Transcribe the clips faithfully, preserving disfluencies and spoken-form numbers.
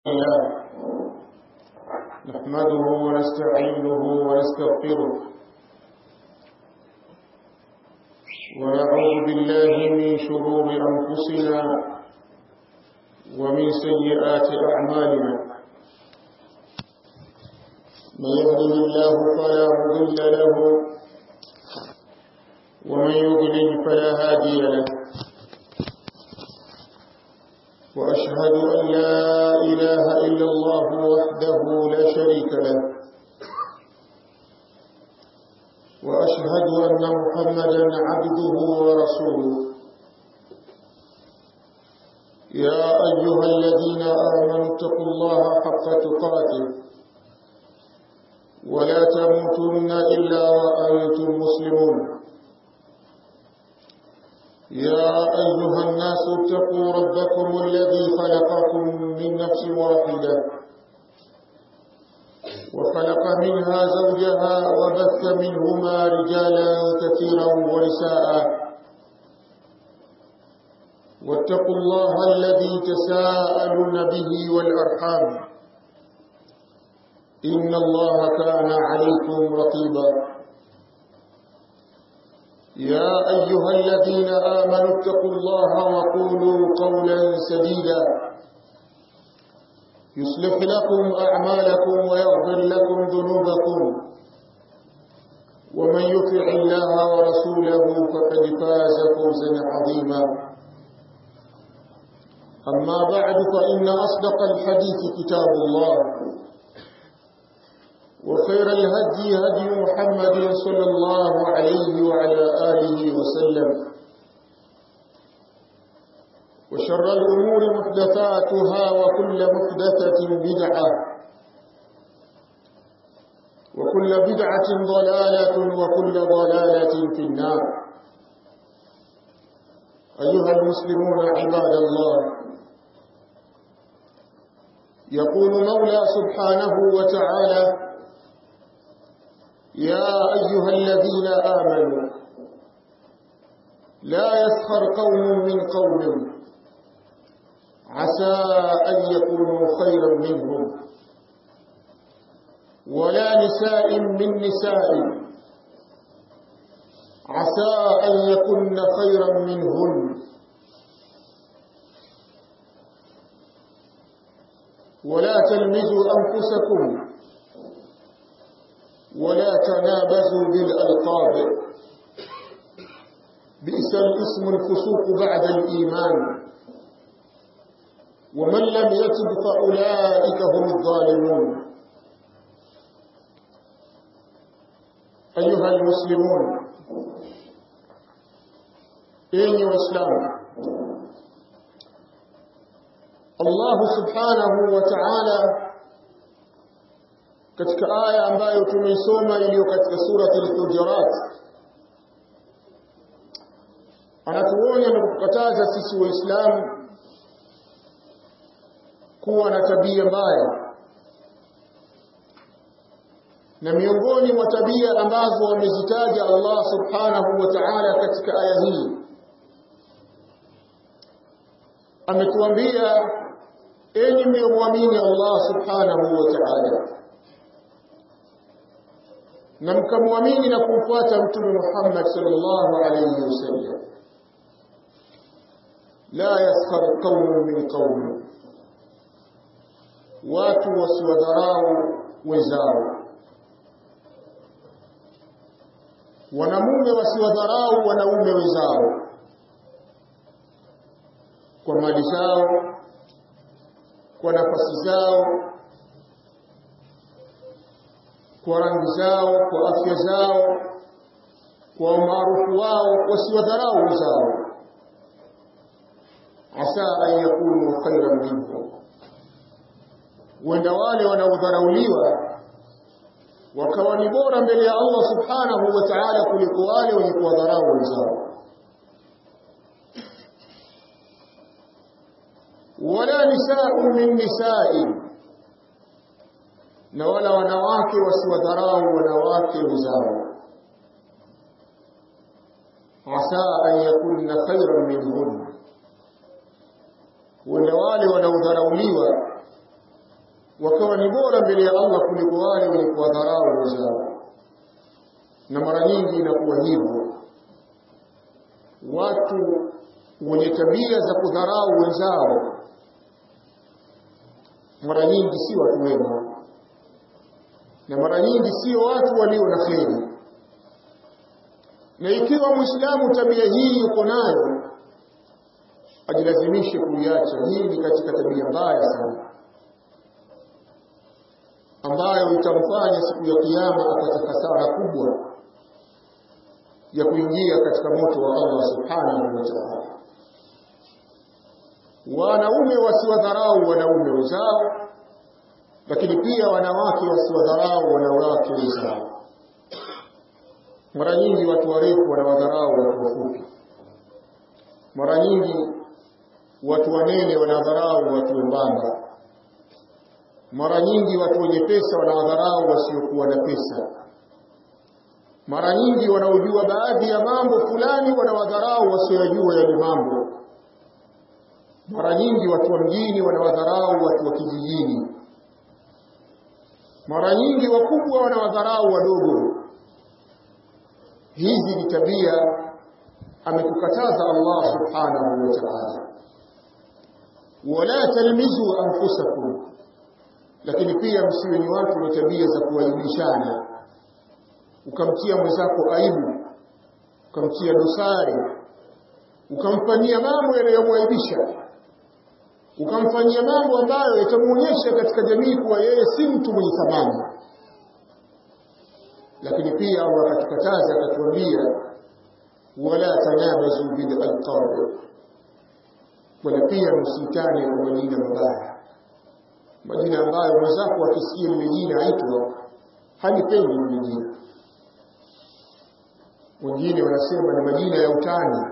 الله نحمده ونستعينه ونستغفره ونعوذ بالله من شرور أنفسنا ومن سيئات أعمالنا. من يهده الله فلا مضل له ومن يضلل فلا هادي له، وأشهد أن لا إله إلا الله وحده لا شريك له، وأشهد أن محمدا عبده ورسوله. يا أيها الذين آمنوا اتقوا الله حق تقاته ولا تموتن إلا وأنتم مسلمون. يا أيها الناس اتقوا ربكم الذي خلقكم من نفس واحدة وخلق منها زوجها وبث منهما رجالا كثيرا ونساء، واتقوا الله الذي تساءلون به والأرحام إن الله كان عليكم رقيبا. يا أيها الذين آمنوا اتقوا الله وقولوا قولا سديدا يصلح لكم أعمالكم ويغفر لكم ذنوبكم، ومن يطع الله ورسوله فقد فاز فوزا عظيما. أما بعد، فإن أصدق الحديث كتاب الله، وخير الهدي هدي محمد صلى الله عليه وعلى آله وسلم، وشر الأمور محدثاتها وكل محدثة بدعة وكل بدعة ضلالة وكل ضلالة في النار. أيها المسلمون عباد الله، يقول مولى سبحانه وتعالى: يا أيها الذين آمنوا لا يسخر قوم من قوم عسى أن يكونوا خيرا منهم، ولا نساء من نساء عسى أن يكن خيرا منهن، ولا تلمزوا أنفسكم ولا تنابزوا بالألقاب، بئس الاسم الفسوق بعد الإيمان، ومن لم يتب فأولئك هم الظالمون. أيها المسلمون، أيها الإسلام، الله سبحانه وتعالى katika aya ambayo tumeisoma iliyo katika surati al-Hujurat anatuonya na kukataza sisi Waislamu kuwa na tabia mbaya, na miongoni mwa tabia ambazo wamezitaja Allah subhanahu wa ta'ala katika aya hii, ametuambia enyi mlioamini Allah subhanahu wa ta'ala na mkamwamini na kumfuata Mtume Muhammad sallallahu alayhi wasallam, la yaskhar qawmun min qawmin, watu wasiwadharau wenzao, wanamume wasiwadharau wanaume wenzao kwa mali zao, kwa nafasi zao, kwa rangi zao, kwa afya zao, kwa umaarufu wao, wasiwadharau wenzao. Asa an yakunu khayran minhum, wenda wale wanaodharauliwa wakawa ni bora mbele ya Allah subhanahu wa ta'ala kuliko wale wenye kuwadharau wenzao. Wala nisa'u min nisa'in, na wala wanawake wasiwadharau wanawake wenzao. Asa an yakunna khayran minhum, wala wale wanaodharauliwa wakawa ni bora mbele ya Allah kuliko wale wenye kuwadharau wenzao. Na mara nyingi inakuwa hivyo, watu wenye tabia za kudharau wenzao mara nyingi si watu wema, na mara nyingi sio watu walio na kheri. Na ikiwa Muislamu tabia hii yuko nayo, ajilazimishe kuiacha. Hii ni katika tabia mbaya sana ambayo itamfanya siku ya kiyama apate hasara kubwa ya kuingia katika moto wa Allah subhanahu wa ta'ala. Wanaume wasiwadharau wanaume wenzao, lakini pia wanawake wasiwadharau wanawake wenzao. Mara nyingi watu warefu wanawadharau watu wafupi. Mara nyingi watu wanene wanadharau watu wembamba. Mara nyingi watu wenye pesa wanawadharau wasiokuwa na pesa. Mara nyingi wanaojua baadhi ya mambo fulani wanawadharau wasiojua yale mambo. Mara nyingi watu wa mjini wanawadharau watu wa kijijini. Mara nyingi wakubwa wanawadharau wadogo. Hizi ni tabia ametukataza Allah subhanahu wa ta'ala. Wala talmizu anfusakum, lakini pia msiwe ni watu wa tabia za kuaibishana. Ukamtia mwenzako aibu, ukamtia dosari, ukamfanyia mambo yanayomwaibisha, ukamfanyia mambo ambayo yatamuonyesha katika jamii kuwa yeye si mtu mwenye thamani. Lakini pia Allah akatukataza, akatuambia wala tanabazu bil alqab, wala pia msitane kwa majina mabaya, majina ambayo mwenzako akisikia lile jina aitwa halipendi lile jina. Wengine wanasema ni majina ya utani,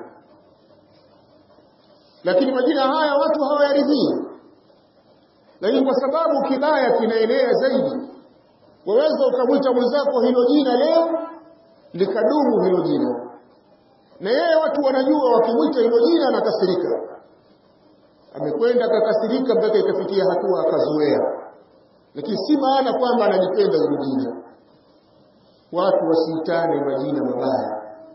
lakini majina haya watu hawayaridhii. Lakini kwa sababu kibaya kinaenea zaidi, waweza ukamwita mwenzako hilo jina leo likadumu hilo jina, na yeye watu wanajua wakimwita hilo jina anakasirika. Amekwenda akakasirika mpaka ikafikia hatua akazoea, lakini si maana kwamba analipenda hilo jina. Watu wasiitane majina mabaya.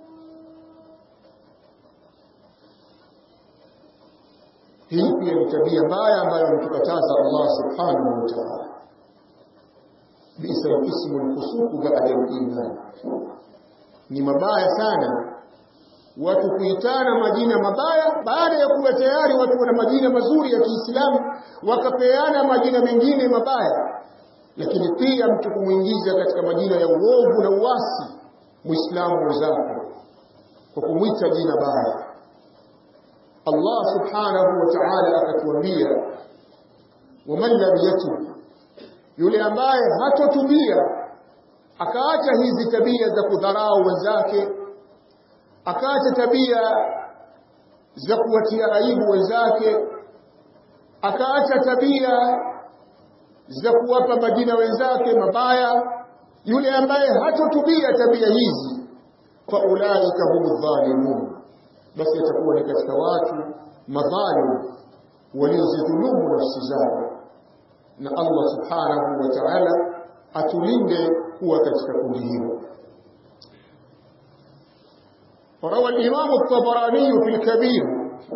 Hii pia ni tabia mbaya ambayo ametukataza Allah subhanahu wa ta'ala. Bisa ismu al-fusuq ba'da al-iman, ni mabaya sana watu kuitana majina mabaya baada ya kuwa tayari watu wana majina mazuri ya Kiislamu, wakapeana majina mengine mabaya. Lakini pia mtu kumuingiza katika majina ya uovu na uasi Muislamu mwenzako kwa kumwita jina baya. Allah subhanahu wa ta'ala akatuambia, waman lam yatub, yule ambaye hatotubia akaacha hizi tabia za kudharau wenzake, akaacha tabia za kuwatia aibu wenzake, akaacha tabia za kuwapa majina wenzake mabaya, yule ambaye hatotubia tabia hizi, fa ulaika humu dhalimun, basi atakuwa ni katika watu madhalim waliozidhulumu nafsi zao. Na Allah subhanahu wa ta'ala atulinde kuwa katika kundi hilo. وروى الإمام الطبراني في الكبير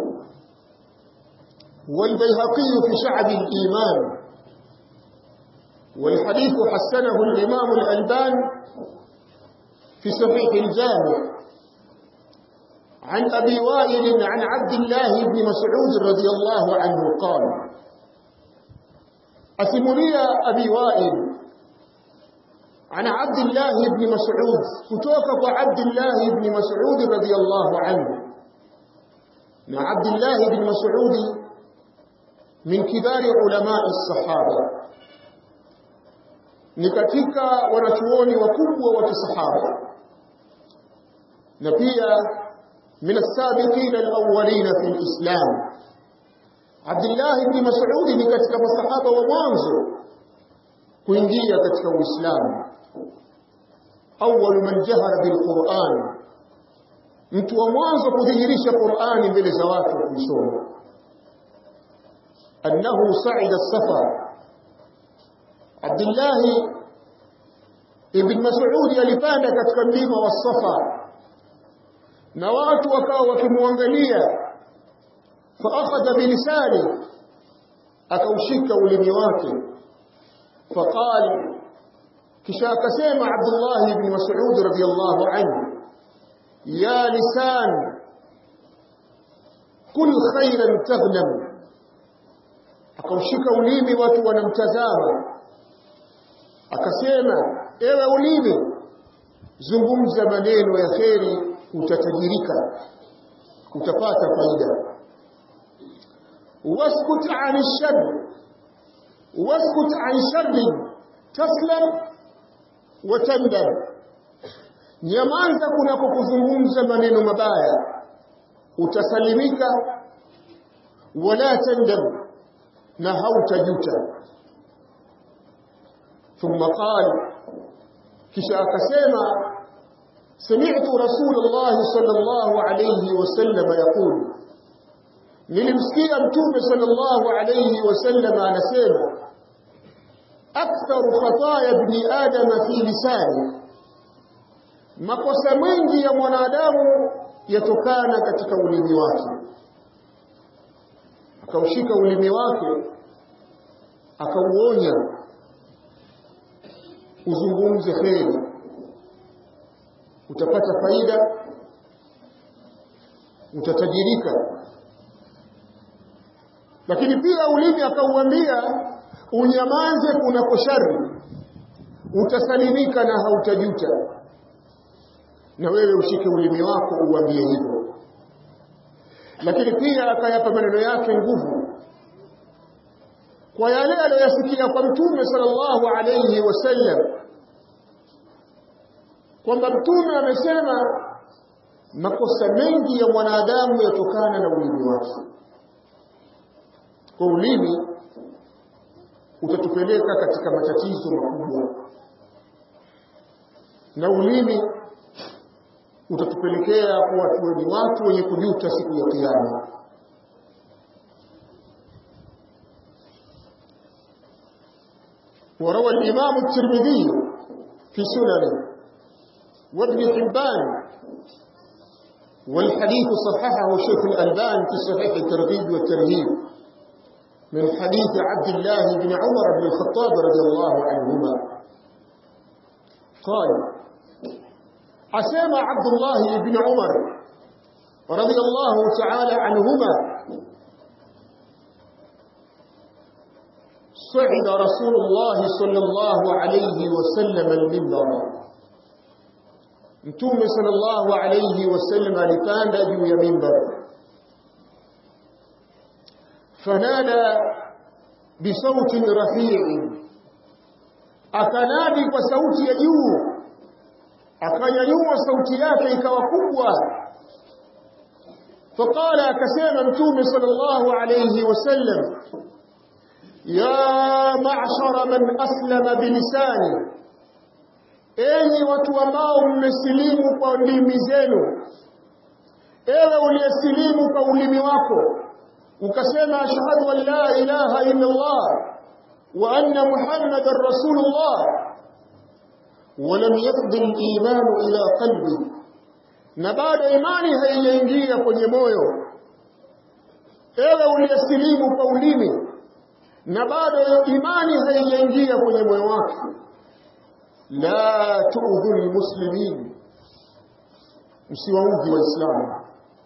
والبيهقي في شعب الإيمان، والحديث حسنه الإمام الألباني في صحيح الجامع، عن أبي وائل عن عبد الله بن مسعود رضي الله عنه قال: أسمني أبي وائل عن عبد الله بن مسعود، كتوكك عبد الله بن مسعود رضي الله عنه. مع عبد الله بن مسعود من كبار علماء الصحابة، نكتك ونشووني وكبوة وكصحابة، نبيا من السابقين الأولين في الإسلام. عبد الله بن مسعود نكتك مصحابة ومانزو kuingia katika Uislamu. Awwal man jahara bil Qur'an, mtu wa mwanzo kudhihirisha Qur'ani mbele za watu kusoma. Annahu sa'ida as-safar, Abdullah ibn Mas'ud alipanda katika mlima wa Safa na watu wakawa wakimwangalia, fa akhadha bilisani, akaushika ulimi wake, faqala, kisha akasema Abdullah ibn Mas'ud radiyallahu anhu, ya lisan kul khairan taghnam, akaushika ulimi, watu wanamtazama, akasema ewe ulimi, zungumza maneno ya kheri, utatajirika, utapata faida. Waskut an shar, waskut an sharri taslam wa tandam, nyamaza kunapokuzungumza maneno mabaya, utasalimika, wala tandam, na hautajuta. ثم قال, kisha akasema, sami'tu Rasulullah sallallahu alayhi wasallam yaqul, nilimsikia Mtume sallallahu alayhi wasallam anasema, aktharu khataaya ibni adama fi lisani, makosa mengi ya mwanadamu yatokana katika ulimi wake. Akaushika ulimi wake, akauonya, uzungumze kheri, utapata faida, utatajirika. Lakini pia ulimi akauambia unyamaze kunako shari, utasalimika na hautajuta. Na wewe ushike ulimi wako uambie hivyo. Lakini pia akayapa maneno yake nguvu kwa yale aliyosikia kwa Mtume sallallahu alayhi wasallam, kwamba Mtume amesema makosa mengi ya mwanadamu yatokana na ulimi wake. Kwa ulimi utatupeleka katika matatizo makubwa, na ulimi utatupelekea kuwa tuwe ni watu wenye kujuta siku ya Kiyama. وروى الإمام الترمذي في سننه وابن حبان، والحديث صححه شيخ الألباني في صحيح الترغيب والترهيب، من حديث عبد الله بن عمر بن الخطاب رضي الله عنهما قال، أسامى عبد الله بن عمر رضي الله تعالى عنهما، صعد رسول الله صلى الله عليه وسلم المنبر، Mtume sallallahu alayhi wasallam alipanda juu ya mimbar, fanada bisautin rafi'in, akanadi kwa sauti ya juu, akanyanyua sauti yake ikawa kubwa. Faqala, akasema Mtume sallallahu alayhi wasallam, ya ma'shara man aslama bilisani, enyi watu ambao mmesilimu kwa ndimi zenu, ewe uliyesilimu kwa ulimi wako ukasema ashhadu an la ilaha illa Allah wa anna Muhammadar Rasulullah, walam yafdi al-imanu ila qalbi, na bado imani haijaingia kwenye moyo. Ewe uliyesilimu kwa ulimi na bado imani haijaingia kwenye moyo wako, la tu'dhu almuslimin, msiwaudhi waislamu,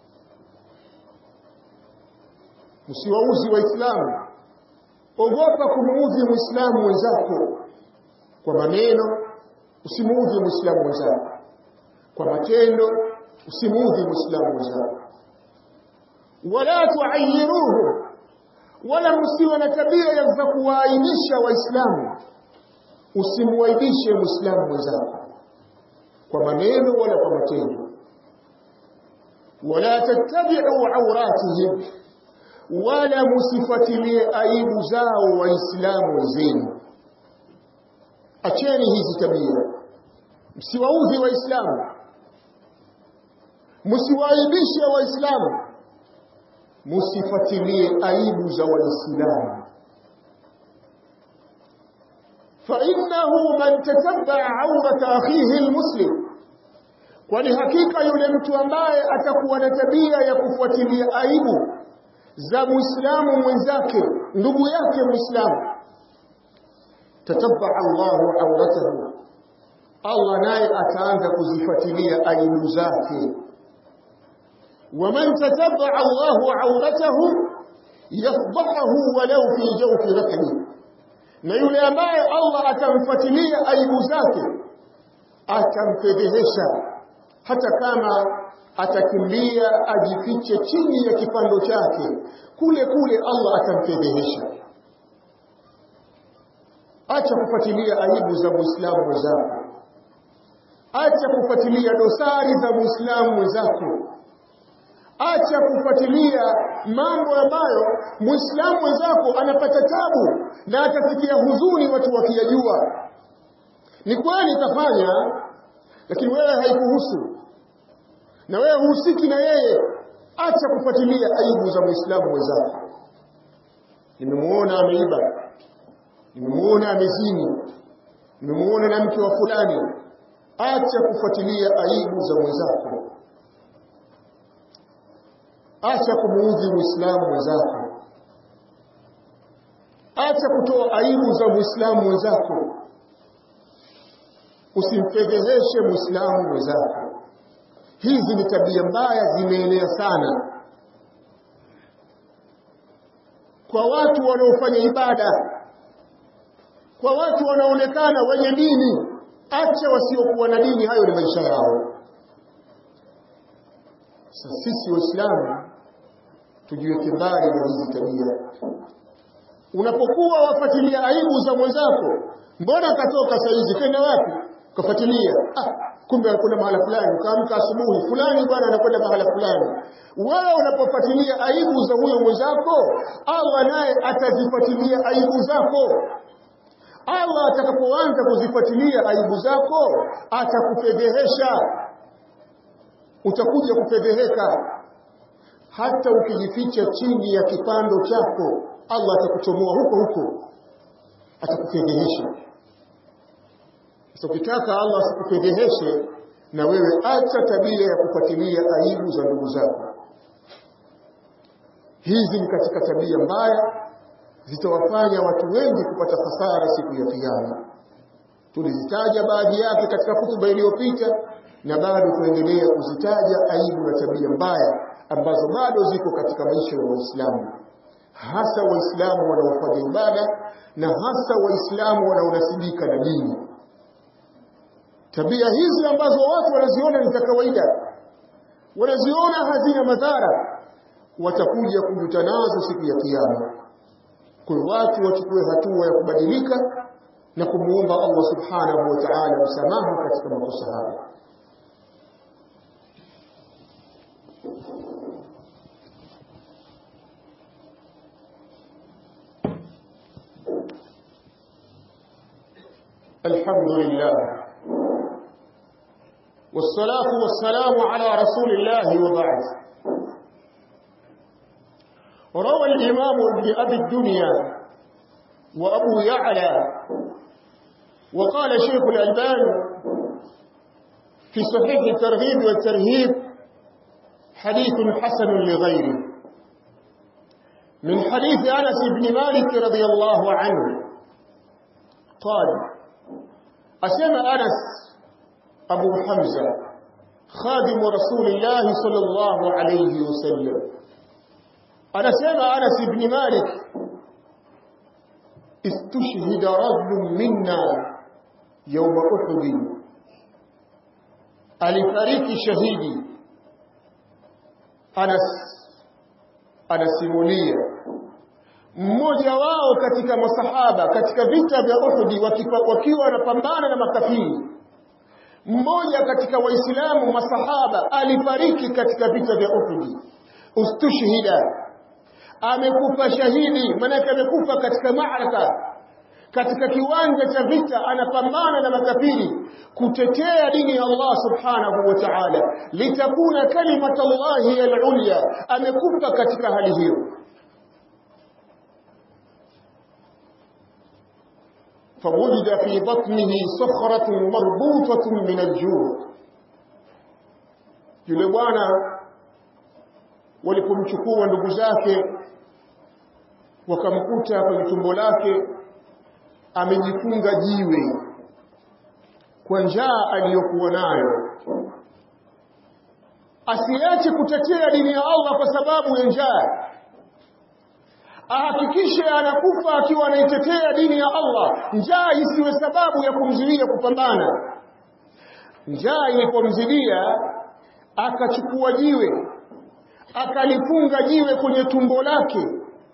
msiwaudhi waislamu. Ogopa kumuudhi muislamu mwenzako kwa maneno, usimuudhi muislamu mwenzako kwa matendo, usimuudhi muislamu mwenzako. Wala tu'ayyiruhu, wala msiwe na tabia ya kuwaaibisha waislamu, usimwaibishe muislamu mwenzako kwa maneno wala kwa matendo. Wala tattabi'u awratihim, wala musifatilie aibu zao waislamu wenzenu. Acheni hizi tabia, msiwaudhi waislamu, msiwaibishe waislamu, musifatilie aibu za waislamu. فإنه من تتبع عورة أخيه المسلم kwani hakika yule mtu ambaye atakuwa na tabia ya kufuatilia aibu za muislamu mwenzake ndugu yake muislamu tatabba Allahu awratahu Allah naye ataanza kuzifuatilia aibu zake waman tatabba Allahu awratahu yafdahu walau fi jawfi rahli na yule ambaye Allah atamfuatilia aibu zake atamfedhehesha hata kama atakimbia ajifiche chini ya kipando chake kule kule Allah atamfedhehesha. Acha kufuatilia aibu za Muislamu wenzako, acha kufuatilia dosari za Muislamu wenzako, acha kufuatilia mambo ambayo Muislamu wenzako anapata tabu na atasikia huzuni watu wakiyajua. Ni kweli kafanya, lakini wewe haikuhusu na wewe husiki na yeye. Acha kufuatilia aibu za Muislamu wenzako. Nimemuona ameiba, nimemuona amezini, nimemuona na mke wa fulani. Acha kufuatilia aibu za mwenzako, acha kumuudhi Muislamu mwenzako, acha kutoa aibu za Muislamu mwenzako, usimfedheheshe Muislamu mwenzako. Hizi ni tabia mbaya zimeenea sana kwa watu wanaofanya ibada, kwa watu wanaonekana wenye dini. Acha wasiokuwa na dini, hayo ni maisha yao. Sasa sisi Waislamu tujiweke mbali na hizi tabia. Unapokuwa wafuatilia aibu za mwenzako, mbona katoka saizi kwenda wapi? Kafuatilia, ah kumbe kuna mahala fulani, kaamka asubuhi fulani bwana anakwenda mahala fulani. Wewe unapofuatilia aibu za huyo mwenzako, Allah naye atazifuatilia aibu zako. Allah atakapoanza kuzifuatilia aibu zako, atakufedhehesha, utakuja kufedheheka. Hata ukijificha chini ya kipando chako, Allah atakuchomoa huko huko, atakufedhehesha. Sasa ukitaka Allah asikufedheheshe, na wewe acha tabia ya kufuatilia aibu za ndugu zako. Hizi ni katika tabia mbaya zitawafanya watu wengi kupata hasara siku ya Kiyama. Tulizitaja baadhi yake katika hutuba iliyopita, na bado tuendelea kuzitaja aibu na tabia mbaya ambazo bado ziko katika maisha ya Waislamu, hasa Waislamu wanaofanya ibada na hasa Waislamu wanaonasibika na dini. Tabia hizi ambazo watu wanaziona ni za kawaida, wanaziona hazina madhara, watakuja kujuta nazo siku ya Kiyama. Kwa watu wachukue hatua ya kubadilika na kumuomba Allah subhanahu wa ta'ala msamaha katika makosa hayo. Alhamdulillah والصلاة والسلام على رسول الله وبعد. روى الإمام ابن أبي الدنيا وأبو يعلى وقال شيخ الألباني في صحيح الترغيب والترهيب حديث حسن لغيره من حديث أنس بن مالك رضي الله عنه قال: أسمع أنس أبو حمزة خادم رسول الله صلى الله عليه وسلم، أنا سمع أنس بن مالك استشهد رجل منا يوم أحد، alifariki shahidi. Anas anasimulia mmoja wao katika masahaba katika vita vya Uhud wakiwa wanapambana na makafiri. Mmoja katika Waislamu masahaba alifariki katika vita vya Uhud. Ustushhida, amekufa shahidi, maana amekufa katika maaraka, katika kiwanja cha vita, anapambana na makafiri kutetea dini ya Allah subhanahu wa ta'ala, litakuna kalimatu Allahi al-ulya. Amekufa katika hali hiyo. فوجد في بطنه صخرة مربوطة من الجوع. yule bwana walipomchukua ndugu zake wakamkuta kwenye tumbo lake amejifunga jiwe kwa njaa aliyokuwa nayo. Asiache kutetea dini ya Allah kwa sababu ya njaa. Ahakikishe anakufa akiwa anaitetea dini ya Allah. Njaa isiwe sababu ya kumzuia kupambana. Njaa ilipomzidia akachukua jiwe akalifunga jiwe kwenye tumbo lake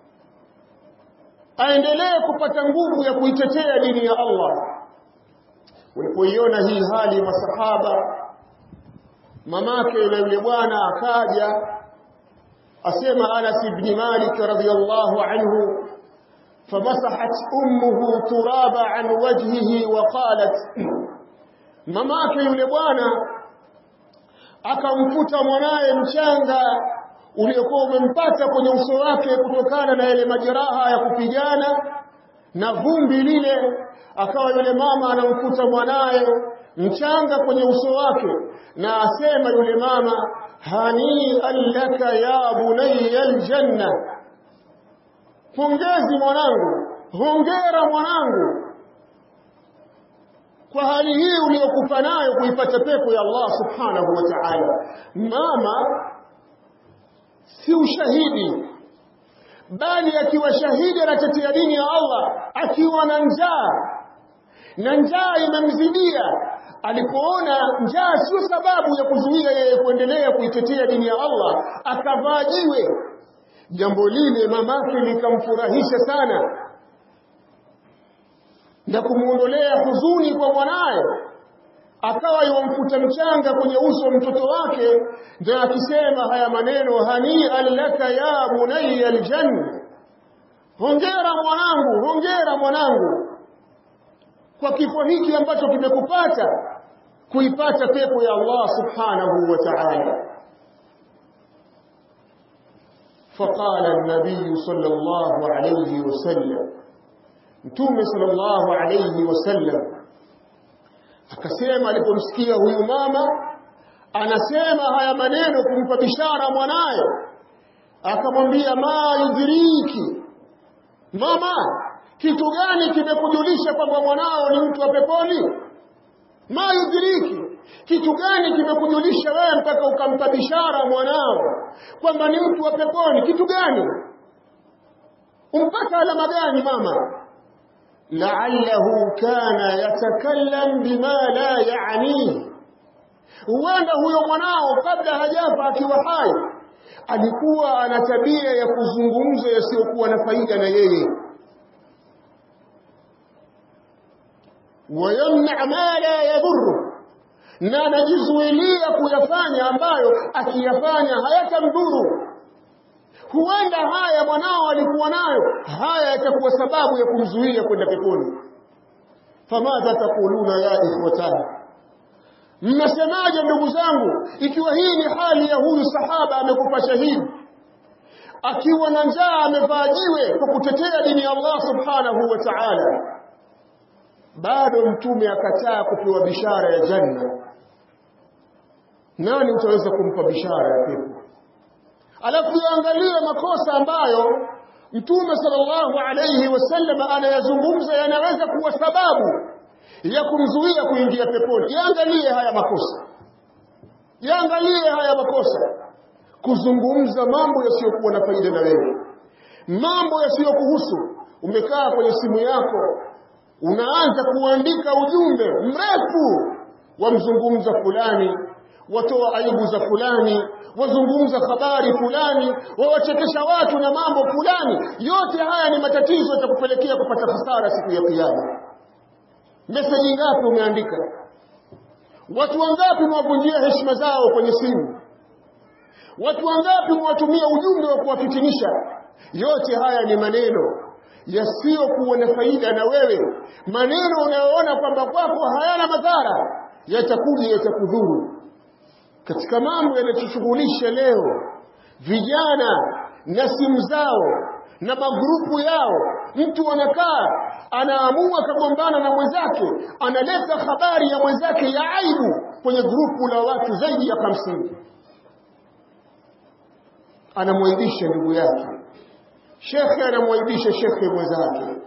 aendelee kupata nguvu ya kuitetea dini ya Allah. Walipoiona hii hali masahaba, mamake yule bwana akaja asema Anas ibn Malik radhiyallahu anhu, famasahat ummuhu turaba an wajhihi wa qalat, mamake yule bwana akamfuta mwanae mchanga uliokuwa umempata kwenye uso wake kutokana na ile majeraha ya kupigana na vumbi lile. Akawa yule mama anamfuta mwanae mchanga kwenye uso wake na asema yule mama, hani allaka ya bunayya aljanna, pongezi mwanangu, hongera mwanangu kwa hali hii uliyokufa nayo kuipata pepo ya Allah subhanahu wa ta'ala. Mama si ushahidi, bali akiwa shahidi anatetea dini ya Allah akiwa na njaa na njaa imemzidia. Alipoona njaa sio sababu ya kuzuia yeye kuendelea kuitetea dini ya Allah, akavaa jiwe. Jambo lile mamake likamfurahisha sana na kumuondolea huzuni kwa mwanae. Akawa yomfuta mchanga kwenye uso wa mtoto wake ndio akisema haya maneno, hani allaka ya bunayya aljanna, hongera mwanangu, hongera mwanangu kwa kifo hiki ambacho kimekupata kuipata pepo ya Allah subhanahu wa ta'ala. فقال النبي صلى الله عليه وسلم, Mtume sallallahu alayhi wasallam akasema alipomsikia huyu mama anasema haya maneno kumpa bishara mwanae, akamwambia, ma yudhiriki, mama, kitu gani kimekujulisha kwamba mwanao ni mtu wa peponi? Ma yudhiriki, kitu gani kimekujulisha wewe mpaka ukampa bishara mwanao kwamba ni mtu wa peponi? Kitu gani? Umpata alama gani mama? La'allahu kana yatakallam bima la ya'ni, huenda huyo mwanao kabla hajafa akiwa hai alikuwa ana tabia ya kuzungumza yasiyokuwa na faida na yeye. Wayamna ma la yadhurru, na anajizuilia kuyafanya ambayo akiyafanya hayatamdhuru. Huenda haya mwanao alikuwa nayo, haya yatakuwa sababu ya kumzuia kwenda peponi. Famadha taquluna ya ikhwatani, mnasemaje ndugu zangu ikiwa hii ni hali ya huyu sahaba amekufa shahidi akiwa na njaa, amevaa jiwe kwa kutetea dini ya Allah subhanahu wa ta'ala, bado mtume akataa kupewa bishara ya janna? Nani utaweza kumpa bishara ya pepo? Alafu angalia makosa ambayo Mtume sallallahu alayhi wasallam anayazungumza yanaweza kuwa sababu ya kumzuia kuingia peponi. Yaangalie haya makosa, yaangalie haya makosa. Kuzungumza mambo yasiyokuwa na faida na wewe, mambo yasiyokuhusu. Umekaa kwenye simu yako unaanza kuandika ujumbe mrefu, wamzungumza fulani, watoa aibu za fulani, wazungumza habari fulani, wawachekesha watu na mambo fulani. Yote haya ni matatizo yatakupelekea kupata hasara siku ya kiyama. Meseji ngapi umeandika? Watu wangapi mwavunjia heshima zao kwenye simu? Watu wangapi mwatumia ujumbe wa kuwafitinisha? Yote haya ni maneno yasiyokuwa na faida na wewe, maneno unayoona kwamba kwako hayana madhara, yatakuja yatakudhuru. Katika mambo yanayotushughulisha leo vijana na simu zao na magrupu yao. Mtu anakaa anaamua kagombana na mwenzake, analeta habari ya mwenzake ya aibu kwenye grupu la watu zaidi ya hamsini, anamwaibisha ndugu yake. Shekhe anamwaibisha shekhe mwenzake.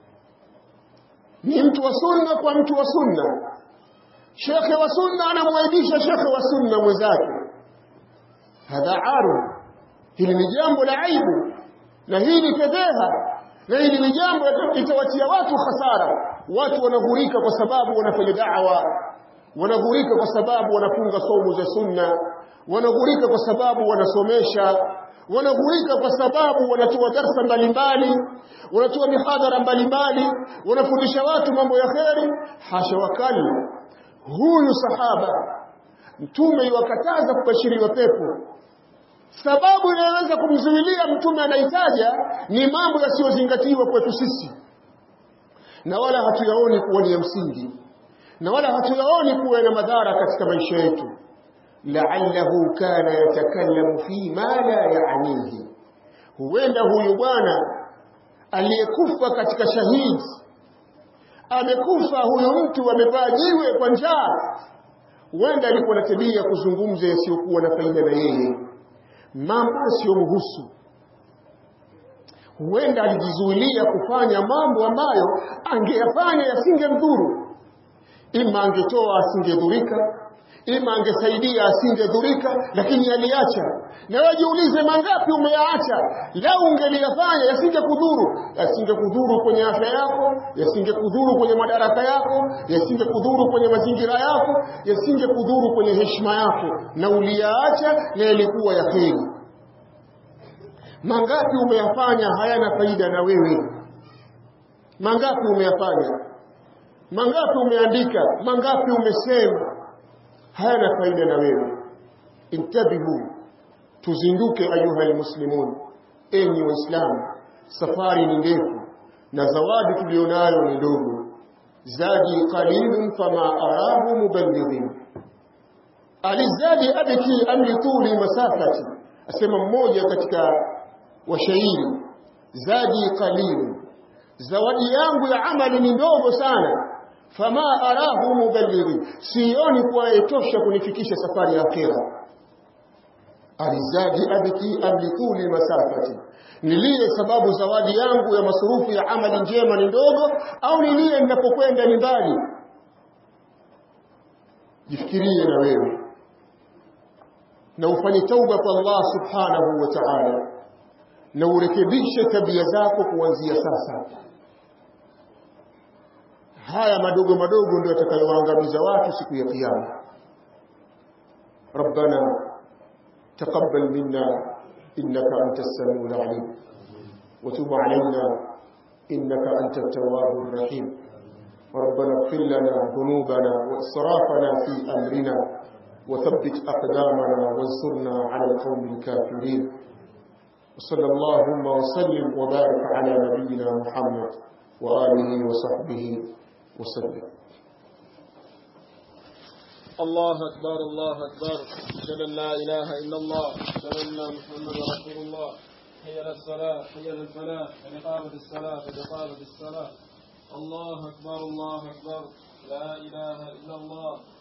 Ni mtu wa sunna kwa mtu wa sunna. Shekhe wa sunna anamwaibisha shekhe wa sunna mwenzake. Hadha aru, hili ni jambo la aibu, na hili ni fedheha, na hili ni jambo litawatia watu hasara. Watu wanaghurika kwa sababu wanafanya da'wa, wanaghurika kwa sababu wanafunga saumu za sunna, wanaghurika kwa sababu wanasomesha, wanaghurika kwa sababu wanatoa darasa mbalimbali, wanatoa mihadhara mbalimbali, wanafundisha watu mambo ya kheri. Hasha wakali, huyu sahaba mtume yuwakataza kubashiriwa pepo. Sababu inaweza kumzuilia mtume anaitaja ni mambo yasiyozingatiwa kwetu sisi, na wala hatuyaoni kuwa ni ya msingi, na wala hatuyaoni kuwa na madhara katika maisha yetu. La'allahu kana yatakallamu fi ma la ya'nihi, huenda huyu bwana aliyekufa katika shahidi, amekufa huyu mtu amevaa jiwe kwa njaa, huenda alikuwa na tabia kuzungumza yasiyokuwa na faida na yeye, mambo yasiyomhusu. Huenda alijizuilia kufanya mambo ambayo angeyafanya yasingemdhuru. Ima angetoa asingedhurika, ima angesaidia asingedhurika, lakini aliacha. Na wajiulize, mangapi umeyaacha lau ungeliyafanya yasingekudhuru? Yasingekudhuru kwenye afya yako, yasingekudhuru kwenye madaraka yako, yasingekudhuru kwenye mazingira yako, yasingekudhuru kwenye heshima yako, na uliyaacha na yalikuwa ya kheri. Mangapi umeyafanya hayana faida na wewe? Mangapi umeyafanya? Mangapi umeandika? Mangapi umesema hayana faida na wewe? Intabihu, tuzinduke ayuha almuslimun, enyi waislamu. Safari ni ndefu na zawadi tulionayo ni ndogo. Zadi qalilun fama arahu muballighin, alizadi abki amli tuli masafati. Asema mmoja katika washairi, zadi qalilun, zawadi yangu ya amali ni ndogo sana, fama arahu muballighi, sioni kwa etosha kunifikisha safari ya akhera. Alizadi abki amli tuli masafati, nilie sababu zawadi yangu ya masurufu ya amali njema ni ndogo, au nilie ninapokwenda ni mbali? Jifikirie na wewe, na ufanye tauba kwa Allah subhanahu wa ta'ala, na urekebishe tabia zako kuanzia sasa. Haya madogo madogo ndio yatakayowaangamiza watu siku ya kiyama. Rabbana taqabbal minna innaka antas samiul alim wa tub alayna innaka antat tawwabur rahim. ربنا اغفر لنا ذنوبنا وإسرافنا في أمرنا وثبت أقدامنا وانصرنا على القوم الكافرين. وصلى اللهم وسلم وبارك على نبينا محمد وآله وصحبه وسلم. الله أكبر الله أكبر، أشهد أن لا إله إلا الله، أشهد أن محمدا رسول الله. حي على الصلاة، حي على الفلاح، قد قامت الصلاة، قد قامت الصلاة. الله أكبر الله أكبر، لا إله إلا الله.